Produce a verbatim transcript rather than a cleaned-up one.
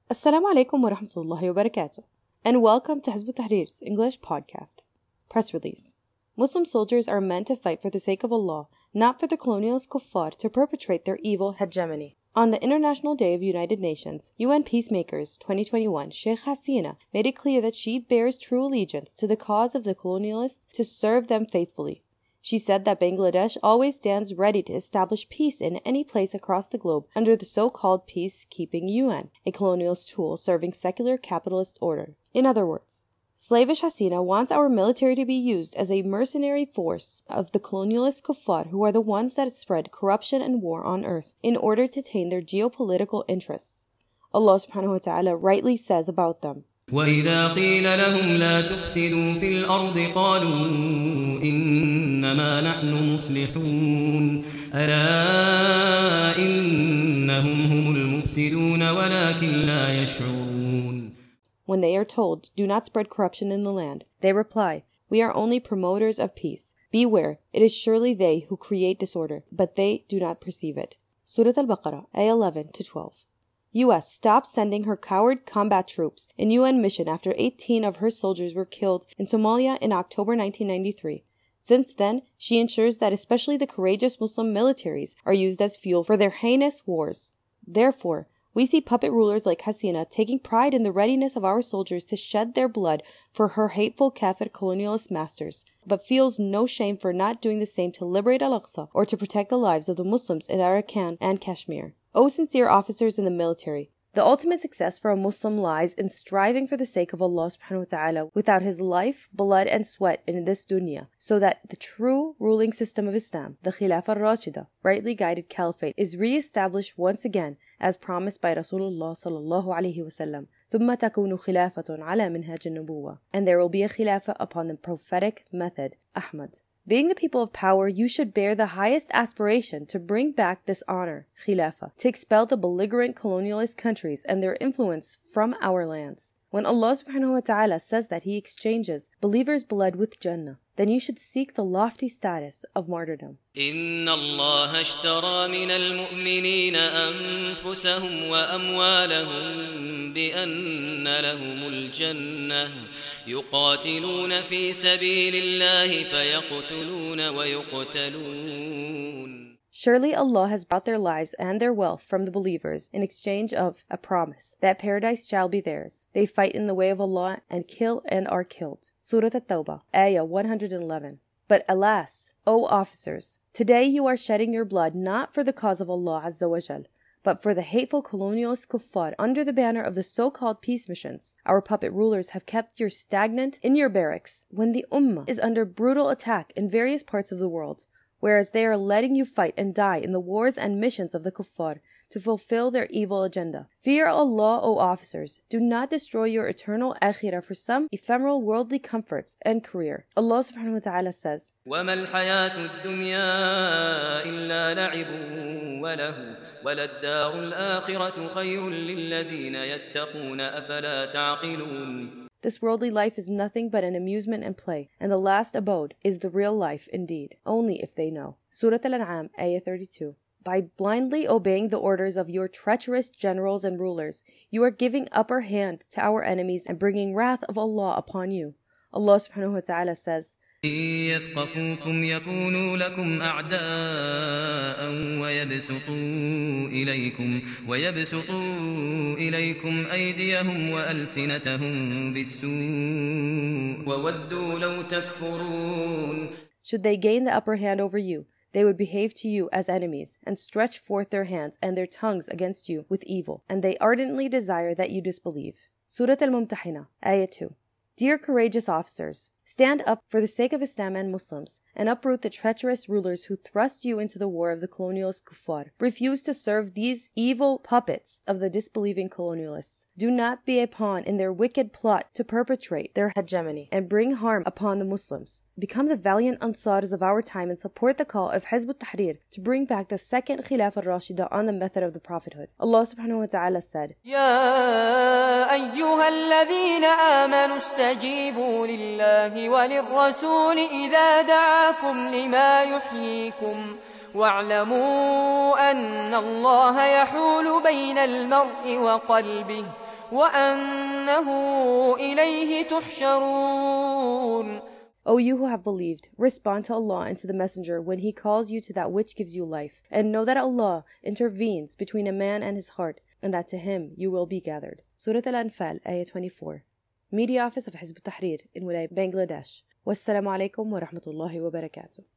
Assalamu alaikum wa rahmatullahi wa barakatuh, and welcome to Hizb ut-Tahrir's English podcast. Press release. Muslim soldiers are meant to fight for the sake of Allah, not for the colonialist kuffar to perpetrate their evil hegemony. On the International Day of United Nations, U N Peacemakers twenty twenty-one, Sheikh Hasina made it clear that she bears true allegiance to the cause of the colonialists to serve them faithfully. She said that Bangladesh always stands ready to establish peace in any place across the globe under the so-called peacekeeping U N, a colonialist tool serving secular capitalist order. In other words, slavish Hasina wants our military to be used as a mercenary force of the colonialist kuffar who are the ones that spread corruption and war on earth in order to attain their geopolitical interests. Allah subhanahu wa ta'ala rightly says about them, وَإِذَا قِيلَ لَهُمْ لَا تُفْسِدُوا فِي الْأَرْضِ قَالُوا إِنَّمَا نَحْنُ مُصْلِحُونَ أَلَا إِنَّهُمْ هُمُ الْمُفْسِدُونَ وَلَكِنْ لَا يَشْعُرُونَ. When they are told, "Do not spread corruption in the land," they reply, "We are only promoters of peace. Beware, it is surely they who create disorder, but they do not perceive it." Surah Al-Baqarah, Ayah eleven to twelve. U S stopped sending her coward combat troops in U N mission after eighteen of her soldiers were killed in Somalia in October nineteen ninety-three. Since then, she ensures that especially the courageous Muslim militaries are used as fuel for their heinous wars. Therefore, we see puppet rulers like Hasina taking pride in the readiness of our soldiers to shed their blood for her hateful Kafir colonialist masters, but feels no shame for not doing the same to liberate Al-Aqsa or to protect the lives of the Muslims in Arakan and Kashmir. O sincere officers in the military, the ultimate success for a Muslim lies in striving for the sake of Allah subhanahu wa ta'ala without his life, blood and sweat in this dunya, so that the true ruling system of Islam, the Khilafah al-Rashida, rightly guided caliphate, is re-established once again as promised by Rasulullah sallallahu alayhi wa sallam. ثُمَّ تَكُونُ خِلَافَةٌ عَلَى مِنْهَاجِ النُّبُوَّةِ. And there will be a khilafah upon the prophetic method, Ahmad. Being the people of power, you should bear the highest aspiration to bring back this honor, Khilafah, to expel the belligerent colonialist countries and their influence from our lands. When Allah subhanahu wa ta'ala says that He exchanges believers' blood with Jannah, then you should seek the lofty status of martyrdom. إِنَّ اللَّهَ اشْتَرَى مِنَ الْمُؤْمِنِينَ أَنفُسَهُمْ وَأَمْوَالَهُمْ بِأَنَّ لَهُمُ الْجَنَّةَ يُقَاتِلُونَ فِي سَبِيلِ اللَّهِ فَيَقْتُلُونَ وَيُقْتَلُونَ. Surely Allah has bought their lives and their wealth from the believers in exchange of a promise that paradise shall be theirs. They fight in the way of Allah and kill and are killed. Surah At-Tawbah, Ayah one hundred eleven. But alas, O officers, today you are shedding your blood not for the cause of Allah Azza wa Jal, but for the hateful colonialist kuffar under the banner of the so-called peace missions. Our puppet rulers have kept you stagnant in your barracks when the ummah is under brutal attack in various parts of the world, whereas they are letting you fight and die in the wars and missions of the kuffar to fulfill their evil agenda. Fear Allah, O officers. Do not destroy your eternal akhirah for some ephemeral worldly comforts and career. Allah subhanahu wa ta'ala says, وَمَا الْحَيَاةُ الدُّنْيَا إِلَّا لَعِبٌ وَلَهْوٌ وَلَلدَّارُ الْآخِرَةُ خَيْرٌ لِلَّذِينَ يَتَّقُونَ أَفَلَا تَعْقِلُونَ. This worldly life is nothing but an amusement and play, and the last abode is the real life indeed, only if they know. Surah Al-An'am, Ayah thirty-two. By blindly obeying the orders of your treacherous generals and rulers, you are giving upper hand to our enemies and bringing wrath of Allah upon you. Allah subhanahu wa ta'ala says, يَثْقَفُوكُمْ يَكُونُوا لَكُمْ أَعْدَاءً وَيَبْسُطُوا إِلَيْكُمْ وَيَبْسُطُوا إِلَيْكُمْ أَيْدِيَهُمْ وَأَلْسِنَتَهُمْ بِالسُّوءِ وَوَدُّوا لَوْ تَكْفُرُونَ. Should they gain the upper hand over you, they would behave to you as enemies and stretch forth their hands and their tongues against you with evil, and they ardently desire that you disbelieve. Surah Al-Mumtahina, Ayah two. Dear courageous officers, stand up for the sake of Islam and Muslims, and uproot the treacherous rulers who thrust you into the war of the colonialist kuffar. Refuse to serve these evil puppets of the disbelieving colonialists. Do not be a pawn in their wicked plot to perpetrate their hegemony and bring harm upon the Muslims. Become the valiant Ansars of our time and support the call of Hizb ut-Tahrir to bring back the second Khilafah al-Rashida on the method of the prophethood. Allah subhanahu wa ta'ala said, يَا أَيُّهَا الَّذِينَ آمَنُوا اسْتَجِيبُوا لِلَّهِ وَلِلرَّسُولِ إِذَا دَعَاكُمْ لِمَا يُحْيِيكُمْ وَاعْلَمُوا أَنَّ اللَّهَ يَحُولُ بَيْنَ الْمَرْءِ وَقَلْبِهِ وأنه إليه تحشرون. O you who have believed, respond to Allah and to the Messenger when he calls you to that which gives you life, and know that Allah intervenes between a man and his heart, and that to him you will be gathered. Surah Al-Anfal, Ayah twenty-four. Media Office of Hizb ut-Tahrir in Wilayah, Bangladesh. Wassalamu alaikum wa rahmatullahi wa barakatuh.